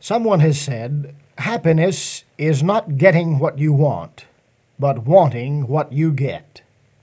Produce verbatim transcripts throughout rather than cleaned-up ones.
Someone has said, happiness is not getting what you want, but wanting what you get.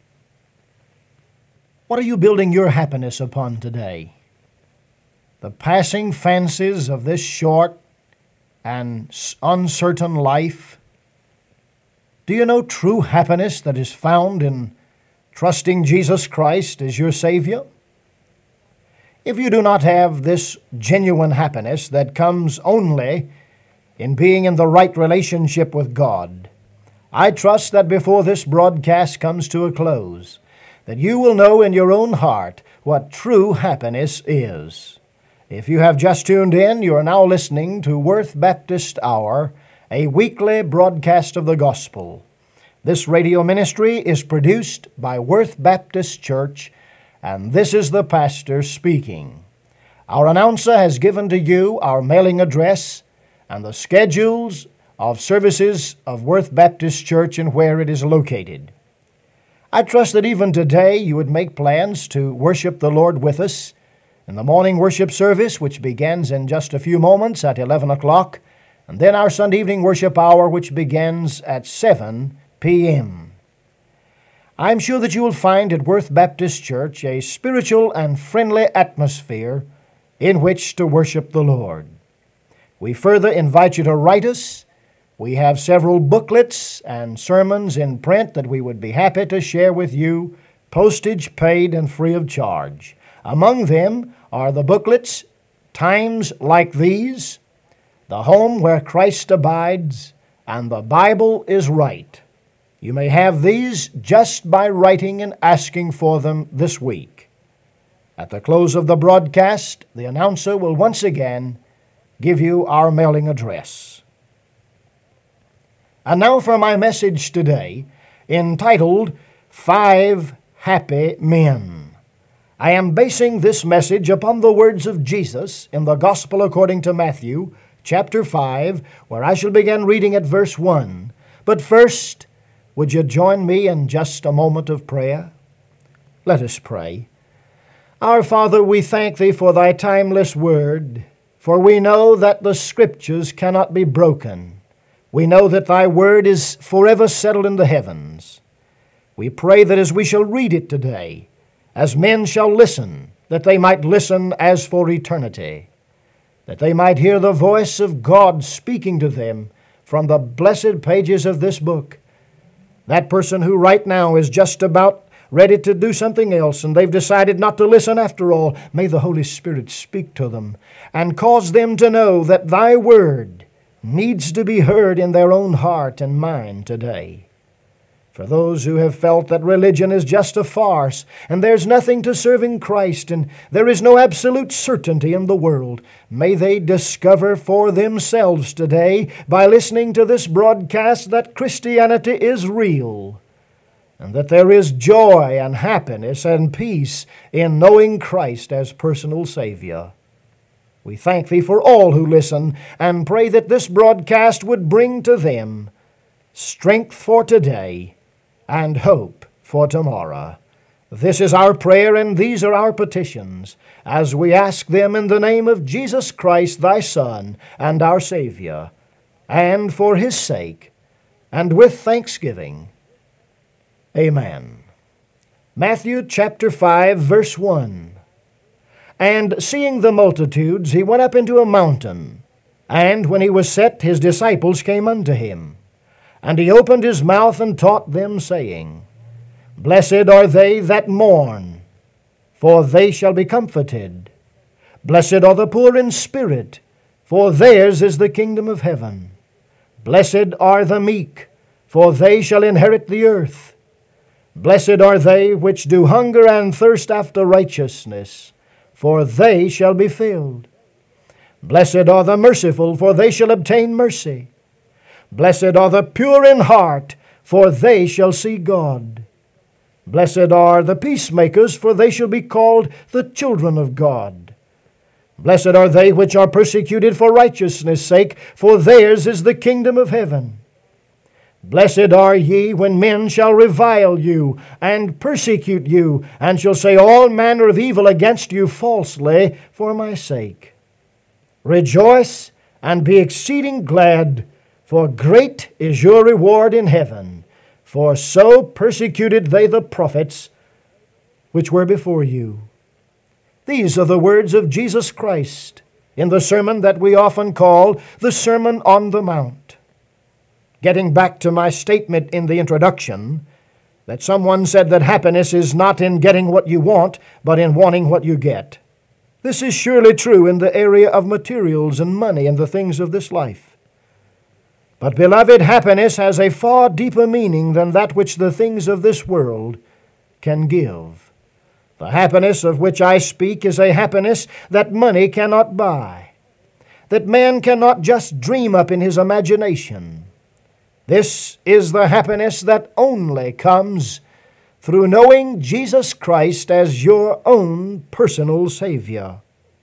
What are you building your happiness upon today? The passing fancies of this short and uncertain life? Do you know true happiness that is found in trusting Jesus Christ as your Savior? If you do not have this genuine happiness that comes only in being in the right relationship with God, I trust that before this broadcast comes to a close, that you will know in your own heart what true happiness is. If you have just tuned in, you are now listening to Worth Baptist Hour, a weekly broadcast of the gospel. This radio ministry is produced by Worth Baptist Church, and this is the pastor speaking. Our announcer has given to you our mailing address and the schedules of services of Worth Baptist Church and where it is located. I trust that even today you would make plans to worship the Lord with us in the morning worship service, which begins in just a few moments at eleven o'clock, and then our Sunday evening worship hour, which begins at seven p.m. I'm sure that you will find at Worth Baptist Church a spiritual and friendly atmosphere in which to worship the Lord. We further invite you to write us. We have several booklets and sermons in print that we would be happy to share with you, postage paid and free of charge. Among them are the booklets, Times Like These, The Home Where Christ Abides, and The Bible is Right. You may have these just by writing and asking for them this week. At the close of the broadcast, the announcer will once again give you our mailing address. And now for my message today, entitled, Five Happy Men. I am basing this message upon the words of Jesus in the Gospel according to Matthew, chapter five, where I shall begin reading at verse one. But first, would you join me in just a moment of prayer? Let us pray. Our Father, we thank Thee for Thy timeless word, for we know that the Scriptures cannot be broken. We know that Thy word is forever settled in the heavens. We pray that as we shall read it today, as men shall listen, that they might listen as for eternity, that they might hear the voice of God speaking to them from the blessed pages of this book. That person who right now is just about ready to do something else and they've decided not to listen after all, may the Holy Spirit speak to them and cause them to know that Thy word needs to be heard in their own heart and mind today. For those who have felt that religion is just a farce, and there's nothing to serving Christ, and there is no absolute certainty in the world, may they discover for themselves today, by listening to this broadcast, that Christianity is real, and that there is joy and happiness and peace in knowing Christ as personal Savior. We thank Thee for all who listen, and pray that this broadcast would bring to them strength for today and hope for tomorrow. This is our prayer, and these are our petitions, as we ask them in the name of Jesus Christ, Thy Son, and our Savior, and for His sake, and with thanksgiving. Amen. Matthew chapter five, verse one. And seeing the multitudes, He went up into a mountain, and when He was set, His disciples came unto Him. And He opened His mouth and taught them, saying, Blessed are they that mourn, for they shall be comforted. Blessed are the poor in spirit, for theirs is the kingdom of heaven. Blessed are the meek, for they shall inherit the earth. Blessed are they which do hunger and thirst after righteousness, for they shall be filled. Blessed are the merciful, for they shall obtain mercy. Blessed are the pure in heart, for they shall see God. Blessed are the peacemakers, for they shall be called the children of God. Blessed are they which are persecuted for righteousness' sake, for theirs is the kingdom of heaven. Blessed are ye when men shall revile you, and persecute you, and shall say all manner of evil against you falsely for my sake. Rejoice and be exceeding glad, for great is your reward in heaven. For so persecuted they the prophets which were before you." These are the words of Jesus Christ in the sermon that we often call the Sermon on the Mount. Getting back to my statement in the introduction, that someone said that happiness is not in getting what you want, but in wanting what you get. This is surely true in the area of materials and money and the things of this life. But, beloved, happiness has a far deeper meaning than that which the things of this world can give. The happiness of which I speak is a happiness that money cannot buy, that man cannot just dream up in his imagination. This is the happiness that only comes through knowing Jesus Christ as your own personal Savior.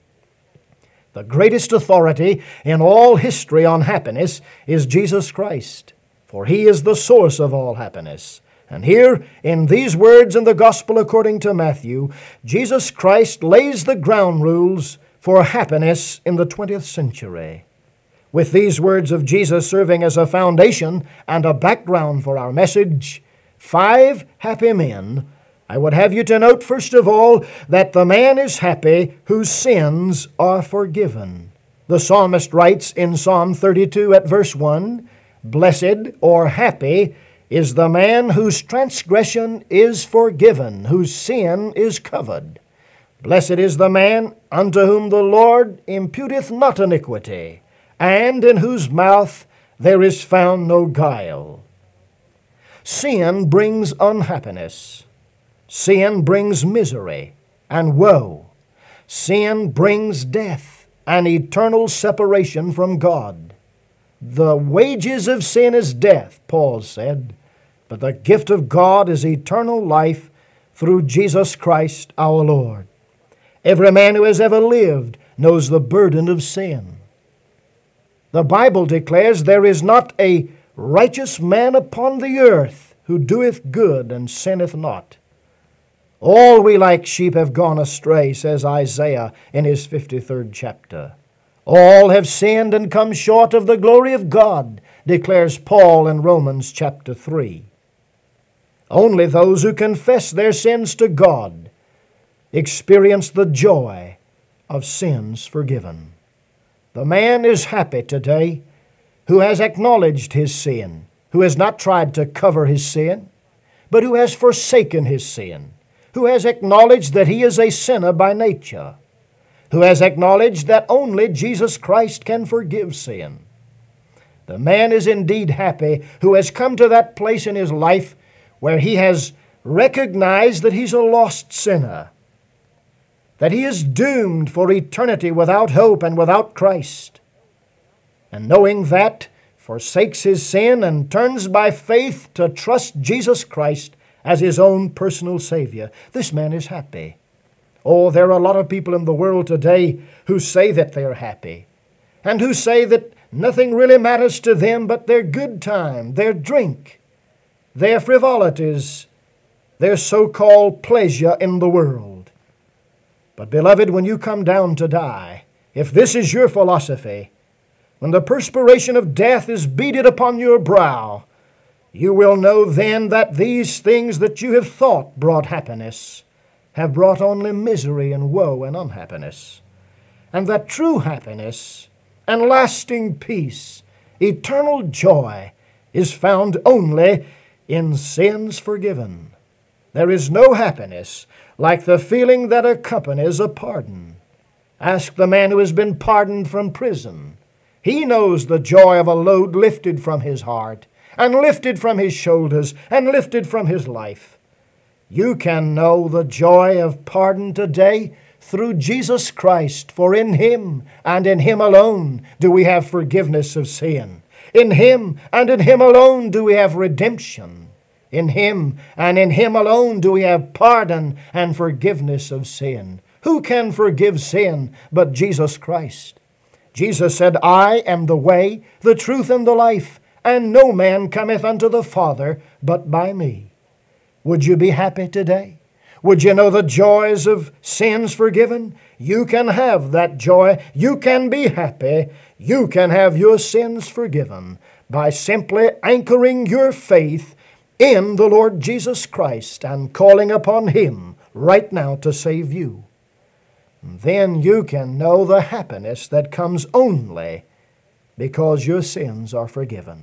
The greatest authority in all history on happiness is Jesus Christ, for He is the source of all happiness. And here, in these words in the Gospel according to Matthew, Jesus Christ lays the ground rules for happiness in the twentieth century. With these words of Jesus serving as a foundation and a background for our message, Five Happy Men, I would have you to note, first of all, that the man is happy whose sins are forgiven. The psalmist writes in Psalm thirty-two at verse one, "Blessed," or happy, "is the man whose transgression is forgiven, whose sin is covered. Blessed is the man unto whom the Lord imputeth not iniquity, and in whose mouth there is found no guile." Sin brings unhappiness. Sin brings misery and woe. Sin brings death and eternal separation from God. The wages of sin is death, Paul said, but the gift of God is eternal life through Jesus Christ our Lord. Every man who has ever lived knows the burden of sin. The Bible declares there is not a righteous man upon the earth who doeth good and sinneth not. All we like sheep have gone astray, says Isaiah in his fifty-third chapter. All have sinned and come short of the glory of God, declares Paul in Romans chapter three. Only those who confess their sins to God experience the joy of sins forgiven. The man is happy today who has acknowledged his sin, who has not tried to cover his sin, but who has forsaken his sin, who has acknowledged that he is a sinner by nature, who has acknowledged that only Jesus Christ can forgive sin. The man is indeed happy who has come to that place in his life where he has recognized that he's a lost sinner, that he is doomed for eternity without hope and without Christ, and knowing that, forsakes his sin and turns by faith to trust Jesus Christ as his own personal Savior. This man is happy. Oh, there are a lot of people in the world today who say that they're happy, and who say that nothing really matters to them but their good time, their drink, their frivolities, their so-called pleasure in the world. But beloved, when you come down to die, if this is your philosophy, when the perspiration of death is beaded upon your brow, you will know then that these things that you have thought brought happiness have brought only misery and woe and unhappiness, and that true happiness and lasting peace, eternal joy, is found only in sins forgiven. There is no happiness like the feeling that accompanies a pardon. Ask the man who has been pardoned from prison. He knows the joy of a load lifted from his heart, and lifted from his shoulders, and lifted from his life. You can know the joy of pardon today through Jesus Christ, for in Him and in Him alone do we have forgiveness of sin. In Him and in Him alone do we have redemption. In Him and in Him alone do we have pardon and forgiveness of sin. Who can forgive sin but Jesus Christ? Jesus said, "I am the way, the truth, and the life, and no man cometh unto the Father but by me." Would you be happy today? Would you know the joys of sins forgiven? You can have that joy. You can be happy. You can have your sins forgiven by simply anchoring your faith in the Lord Jesus Christ and calling upon Him right now to save you. Then you can know the happiness that comes only because your sins are forgiven.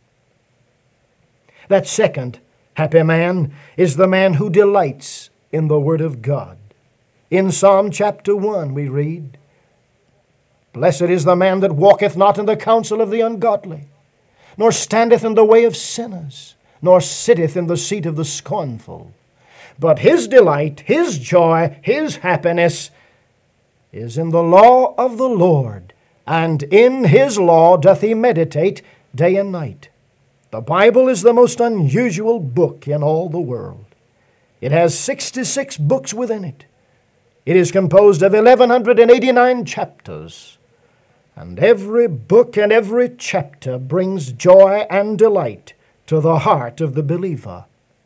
That second happy man is the man who delights in the Word of God. In Psalm chapter one we read, "Blessed is the man that walketh not in the counsel of the ungodly, nor standeth in the way of sinners, nor sitteth in the seat of the scornful. But his delight, his joy, his happiness is in the law of the Lord, and in His law doth he meditate day and night." The Bible is the most unusual book in all the world. It has sixty-six books within it. It is composed of eleven eighty-nine chapters, and every book and every chapter brings joy and delight to the heart of the believer.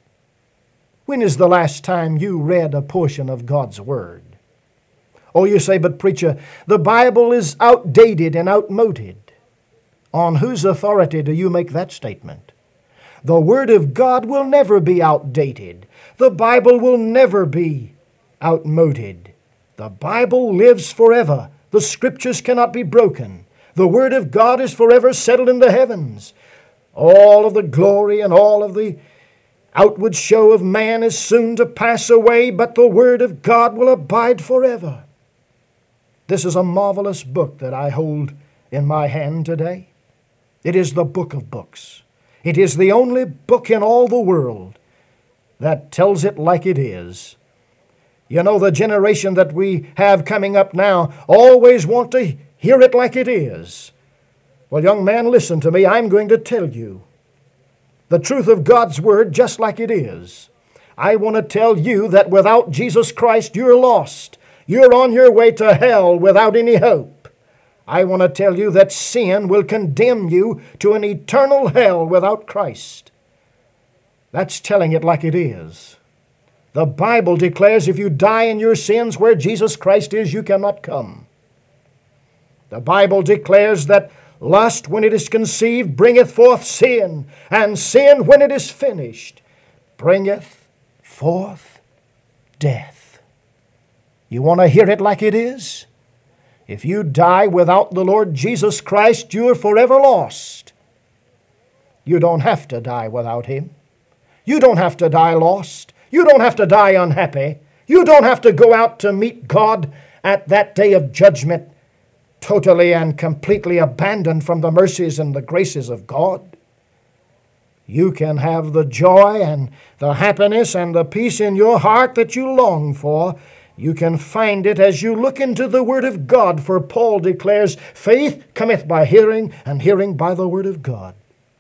When is the last time you read a portion of God's Word? Oh, you say, "But preacher, the Bible is outdated and outmoded." On whose authority do you make that statement? The Word of God will never be outdated. The Bible will never be outmoded. The Bible lives forever. The Scriptures cannot be broken. The Word of God is forever settled in the heavens. All of the glory and all of the outward show of man is soon to pass away, but the Word of God will abide forever. This is a marvelous book that I hold in my hand today. It is the book of books. It is the only book in all the world that tells it like it is. You know, the generation that we have coming up now always want to hear it like it is. Well, young man, listen to me. I'm going to tell you the truth of God's Word just like it is. I want to tell you that without Jesus Christ, you're lost. You're on your way to hell without any hope. I want to tell you that sin will condemn you to an eternal hell without Christ. That's telling it like it is. The Bible declares if you die in your sins where Jesus Christ is, you cannot come. The Bible declares that lust, when it is conceived, bringeth forth sin, and sin, when it is finished, bringeth forth death. You want to hear it like it is? If you die without the Lord Jesus Christ, you're forever lost. You don't have to die without Him. You don't have to die lost. You don't have to die unhappy. You don't have to go out to meet God at that day of judgment totally and completely abandoned from the mercies and the graces of God. You can have the joy and the happiness and the peace in your heart that you long for. You can find it as you look into the Word of God, for Paul declares, faith cometh by hearing, and hearing by the Word of God.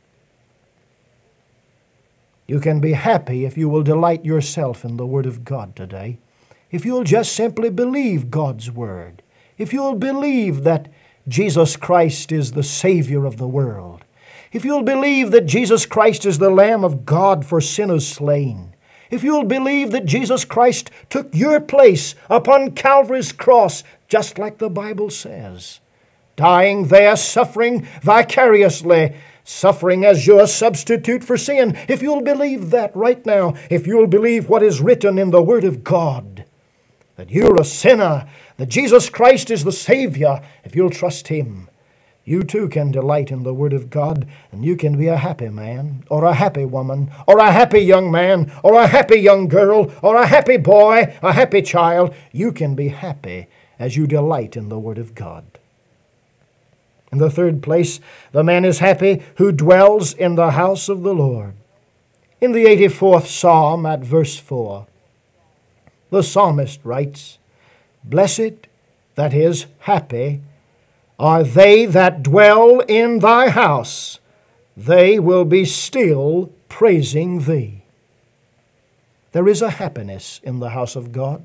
You can be happy if you will delight yourself in the Word of God today. If you'll just simply believe God's Word. If you'll believe that Jesus Christ is the Savior of the world. If you'll believe that Jesus Christ is the Lamb of God for sinners slain. If you'll believe that Jesus Christ took your place upon Calvary's cross, just like the Bible says, dying there, suffering vicariously, suffering as your substitute for sin. If you'll believe that right now, if you'll believe what is written in the Word of God, that you're a sinner, that Jesus Christ is the Savior, if you'll trust Him, you too can delight in the Word of God, and you can be a happy man, or a happy woman, or a happy young man, or a happy young girl, or a happy boy, a happy child. You can be happy as you delight in the Word of God. In the third place, the man is happy who dwells in the house of the Lord. In the eighty-fourth Psalm at verse four, the psalmist writes, "Blessed," that is, happy, "are they that dwell in thy house. They will be still praising thee." There is a happiness in the house of God.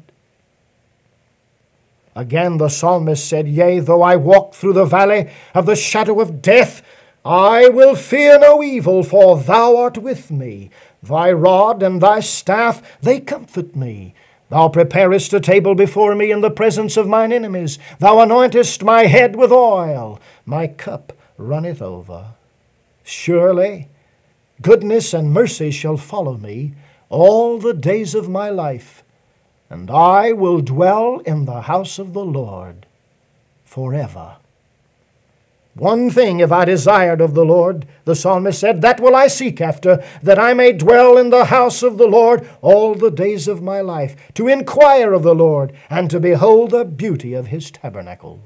Again, the psalmist said, "Yea, though I walk through the valley of the shadow of death, I will fear no evil, for thou art with me. Thy rod and thy staff, they comfort me. Thou preparest a table before me in the presence of mine enemies. Thou anointest my head with oil. My cup runneth over. Surely goodness and mercy shall follow me all the days of my life, and I will dwell in the house of the Lord forever. One thing have I desired of the Lord, the psalmist said, that will I seek after, that I may dwell in the house of the Lord all the days of my life, to inquire of the Lord, and to behold the beauty of his tabernacle.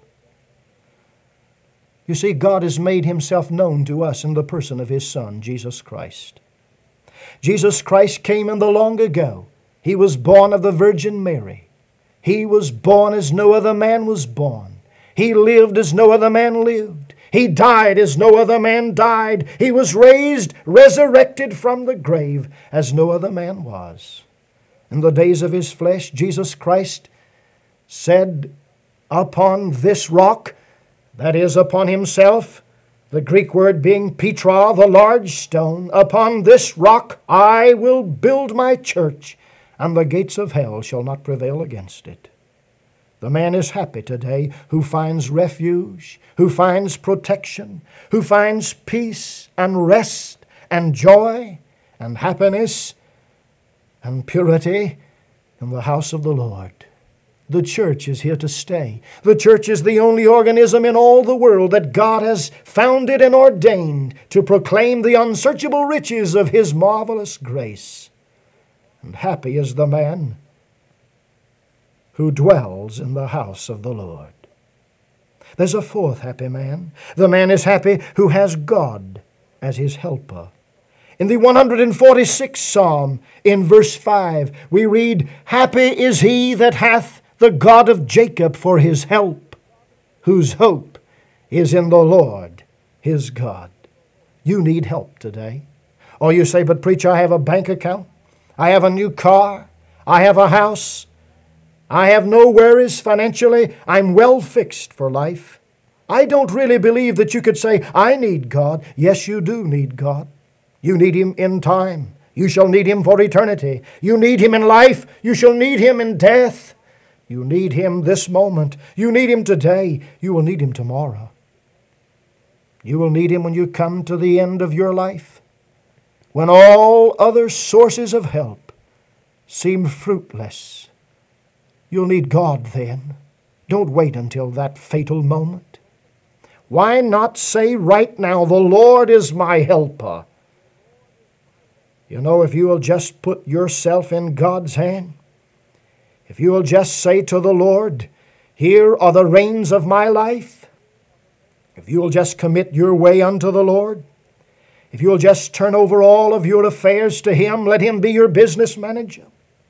You see, God has made himself known to us in the person of his Son, Jesus Christ. Jesus Christ came in the long ago. He was born of the Virgin Mary. He was born as no other man was born. He lived as no other man lived. He died as no other man died. He was raised, resurrected from the grave as no other man was. In the days of his flesh, Jesus Christ said, upon this rock, that is, upon himself, the Greek word being Petra, the large stone, upon this rock I will build my church, and the gates of hell shall not prevail against it. The man is happy today who finds refuge, who finds protection, who finds peace and rest and joy and happiness and purity in the house of the Lord. The church is here to stay. The church is the only organism in all the world that God has founded and ordained to proclaim the unsearchable riches of his marvelous grace. And happy is the man who dwells in the house of the Lord. There's a fourth happy man. The man is happy who has God as his helper. In the one hundred forty-sixth Psalm, in verse five, we read, Happy is he that hath the God of Jacob for his help, whose hope is in the Lord his God. You need help today. Or you say, but preacher, I have a bank account. I have a new car. I have a house. I have no worries financially. I'm well fixed for life. I don't really believe that you could say, I need God. Yes, you do need God. You need him in time. You shall need him for eternity. You need him in life. You shall need him in death. You need him this moment. You need him today. You will need him tomorrow. You will need him when you come to the end of your life, when all other sources of help seem fruitless. You'll need God then. Don't wait until that fatal moment. Why not say right now, the Lord is my helper? You know, if you will just put yourself in God's hand, if you will just say to the Lord, here are the reins of my life, if you will just commit your way unto the Lord, if you will just turn over all of your affairs to him, let him be your business manager.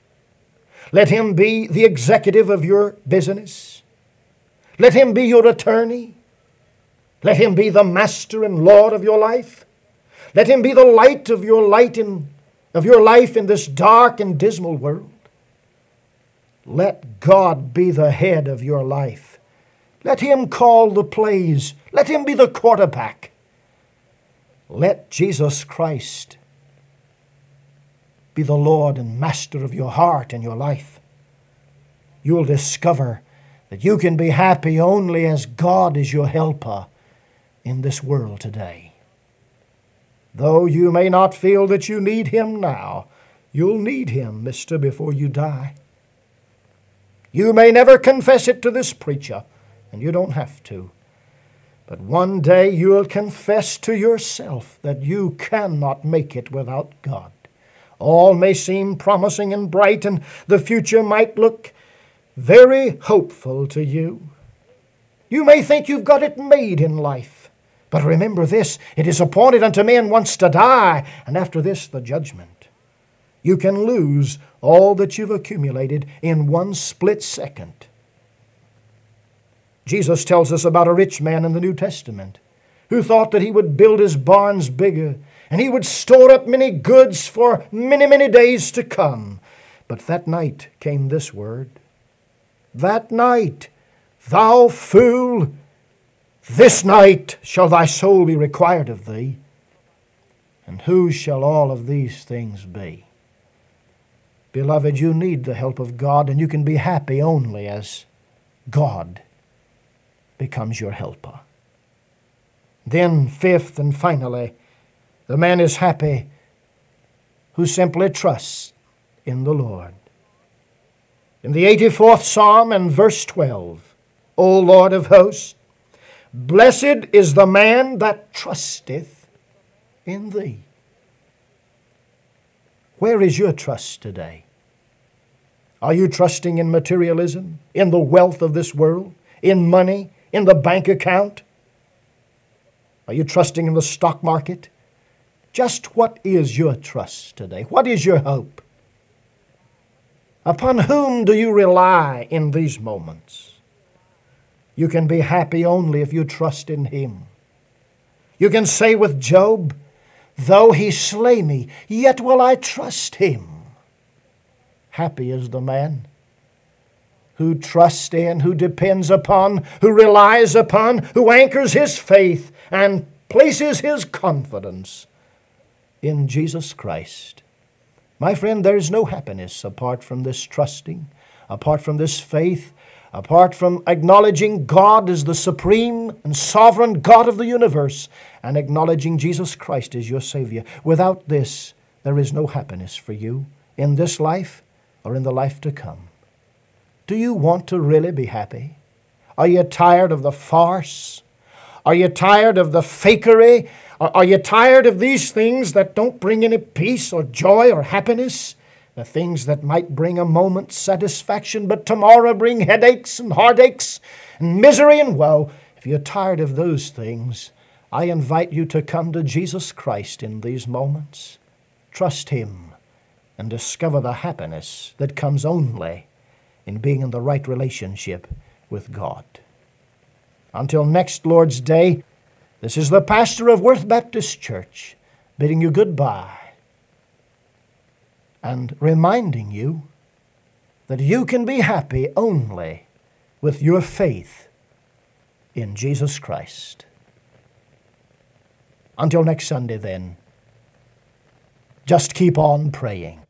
Let him be the executive of your business. Let him be your attorney. Let him be the master and Lord of your life. Let him be the light of your light in, of your life in this dark and dismal world. Let God be the head of your life. Let him call the plays. Let him be the quarterback. Let Jesus Christ be the Lord and master of your heart and your life. You'll discover that you can be happy only as God is your helper in this world today. Though you may not feel that you need him now, you'll need him, mister, before you die. You may never confess it to this preacher, and you don't have to. But one day you'll confess to yourself that you cannot make it without God. All may seem promising and bright, and the future might look very hopeful to you. You may think you've got it made in life. But remember this, it is appointed unto men once to die, and after this the judgment. You can lose all that you've accumulated in one split second. Jesus tells us about a rich man in the New Testament who thought that he would build his barns bigger and he would store up many goods for many, many days to come. But that night came this word, that night, thou fool, this night shall thy soul be required of thee. And whose shall all of these things be? Beloved, you need the help of God, and you can be happy only as God becomes your helper. Then, fifth and finally, the man is happy who simply trusts in the Lord. In the eighty-fourth Psalm and verse twelve, O Lord of hosts, blessed is the man that trusteth in thee. Where is your trust today? Are you trusting in materialism, in the wealth of this world, in money, in the bank account? Are you trusting in the stock market? Just what is your trust today? What is your hope? Upon whom do you rely in these moments? You can be happy only if you trust in Him. You can say with Job, though He slay me, yet will I trust Him. Happy is the man who trusts in, who depends upon, who relies upon, who anchors his faith and places his confidence in Jesus Christ. My friend, there is no happiness apart from this trusting, apart from this faith, apart from acknowledging God as the supreme and sovereign God of the universe and acknowledging Jesus Christ as your Savior. Without this, there is no happiness for you in this life or in the life to come. Do you want to really be happy? Are you tired of the farce? Are you tired of the fakery? Are you tired of these things that don't bring any peace or joy or happiness? The things that might bring a moment's satisfaction, but tomorrow bring headaches and heartaches and misery and woe. If you're tired of those things, I invite you to come to Jesus Christ in these moments. Trust Him and discover the happiness that comes only in being in the right relationship with God. Until next Lord's Day, this is the pastor of Worth Baptist Church bidding you goodbye and reminding you that you can be happy only with your faith in Jesus Christ. Until next Sunday then, just keep on praying.